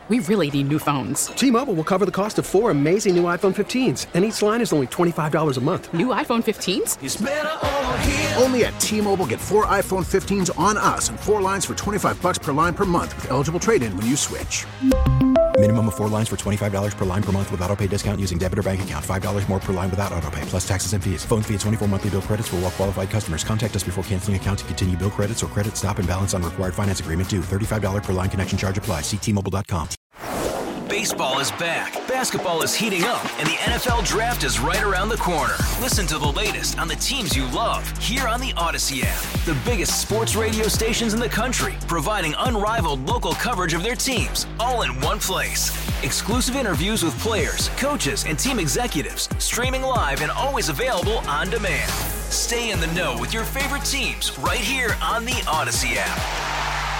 We really need new phones. T-Mobile will cover the cost of 4 amazing new iPhone 15s, and each line is only $25 a month. New iPhone 15s? It's better over here. Only at T-Mobile, get 4 iPhone 15s on us and 4 lines for $25 per line per month with eligible trade-in when you switch. Minimum of 4 lines for $25 per line per month with autopay discount using debit or bank account. $5 more per line without autopay, plus taxes and fees. Phone fee at 24 monthly bill credits for well-qualified customers. Contact us before canceling account to continue bill credits or credit stop and balance on required finance agreement due. $35 per line connection charge applies. See T-Mobile.com. Baseball is back, basketball is heating up, and the NFL Draft is right around the corner. Listen to the latest on the teams you love here on the Odyssey app. The biggest sports radio stations in the country, providing unrivaled local coverage of their teams, all in one place. Exclusive interviews with players, coaches, and team executives, streaming live and always available on demand. Stay in the know with your favorite teams right here on the Odyssey app.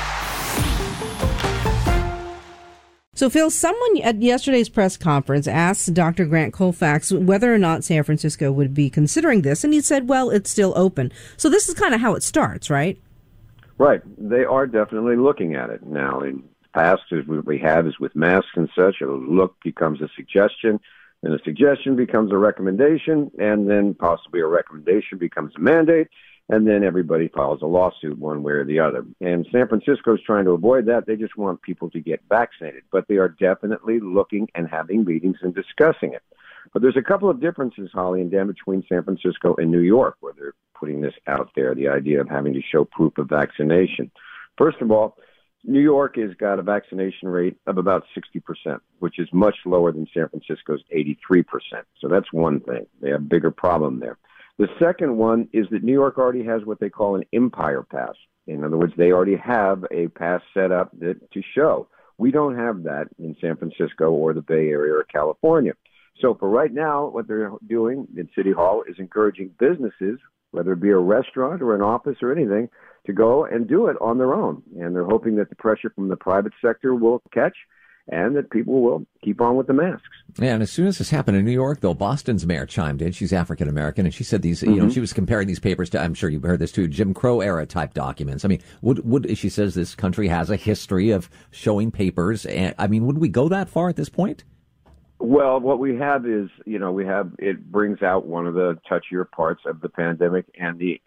So, Phil, someone at yesterday's press conference asked Dr. Grant Colfax whether or not San Francisco would be considering this, and he said, well, it's still open. So this is kind of how it starts, right? Right. They are definitely looking at it now. In the past, as we have is with masks and such, a look becomes a suggestion, and a suggestion becomes a recommendation, and then possibly a recommendation becomes a mandate, and then everybody files a lawsuit one way or the other. And San Francisco is trying to avoid that. They just want people to get vaccinated. But they are definitely looking and having meetings and discussing it. But there's a couple of differences, Holly and Dan, between San Francisco and New York, where they're putting this out there, the idea of having to show proof of vaccination. First of all, New York has got a vaccination rate of about 60%, which is much lower than San Francisco's 83%. So that's one thing. They have a bigger problem there. The second one is that New York already has what they call an Empire Pass. In other words, they already have a pass set up to show. We don't have that in San Francisco or the Bay Area or California. So for right now, what they're doing in City Hall is encouraging businesses, whether it be a restaurant or an office or anything, to go and do it on their own. And they're hoping that the pressure from the private sector will catch and that people will keep on with the masks. Yeah, and as soon as this happened in New York, though, Boston's mayor chimed in. She's African-American, and she said these, you know, she was comparing these papers to, I'm sure you've heard this too, Jim Crow era type documents. I mean, she says this country has a history of showing papers. And, I mean, would we go that far at this point? Well, what we have is, it brings out one of the touchier parts of the pandemic and the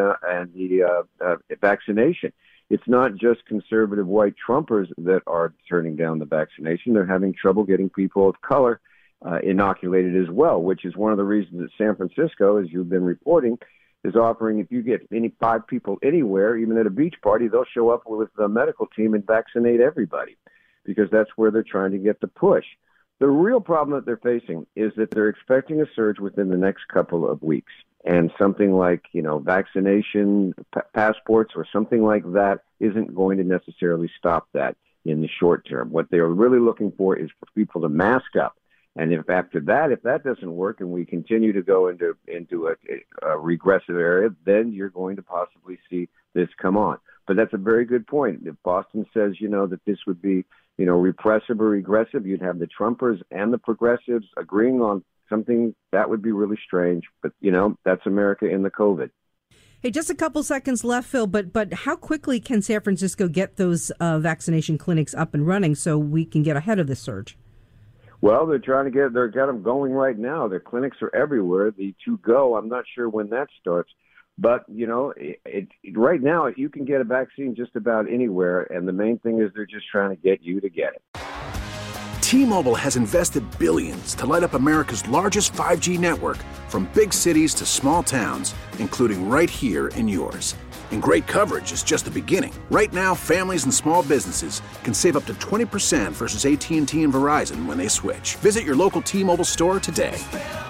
vaccination. It's not just conservative white Trumpers that are turning down the vaccination. They're having trouble getting people of color inoculated as well, which is one of the reasons that San Francisco, as you've been reporting, is offering, if you get any 5 people anywhere, even at a beach party, they'll show up with the medical team and vaccinate everybody, because that's where they're trying to get the push. The real problem that they're facing is that they're expecting a surge within the next couple of weeks. And something like, vaccination passports or something like that isn't going to necessarily stop that in the short term. What they're really looking for is for people to mask up. And if after that, if that doesn't work and we continue to go into a regressive area, then you're going to possibly see this come on. But that's a very good point. If Boston says, that this would be, repressive or regressive, you'd have the Trumpers and the progressives agreeing on something that would be really strange. But, that's America in the COVID. Hey, just a couple seconds left, Phil, but how quickly can San Francisco get those vaccination clinics up and running so we can get ahead of this surge? Well, they've got them going right now. Their clinics are everywhere. The to-go, I'm not sure when that starts. But, right now, you can get a vaccine just about anywhere. And the main thing is they're just trying to get you to get it. T-Mobile has invested billions to light up America's largest 5G network, from big cities to small towns, including right here in yours. And great coverage is just the beginning. Right now, families and small businesses can save up to 20% versus AT&T and Verizon when they switch. Visit your local T-Mobile store today.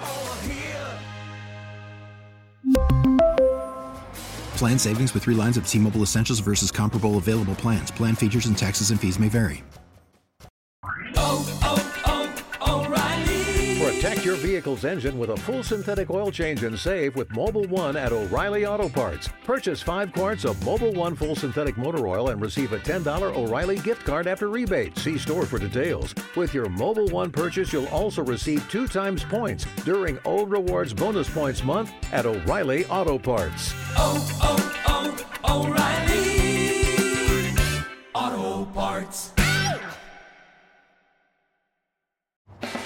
Plan savings with 3 lines of T-Mobile Essentials versus comparable available plans. Plan features and taxes and fees may vary. Protect your vehicle's engine with a full synthetic oil change and save with Mobil 1 at O'Reilly Auto Parts. Purchase 5 quarts of Mobil 1 full synthetic motor oil and receive a $10 O'Reilly gift card after rebate. See store for details. With your Mobil 1 purchase, you'll also receive 2 times points during O Rewards Bonus Points Month at O'Reilly Auto Parts. O'Reilly Auto Parts.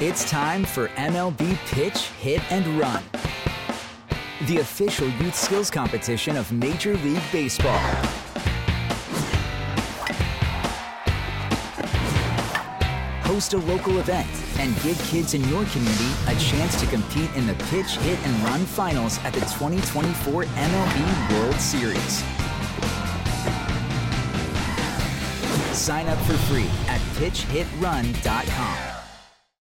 It's time for MLB Pitch, Hit, and Run, the official youth skills competition of Major League Baseball. Host a local event and give kids in your community a chance to compete in the Pitch, Hit, and Run finals at the 2024 MLB World Series. Sign up for free at pitchhitrun.com.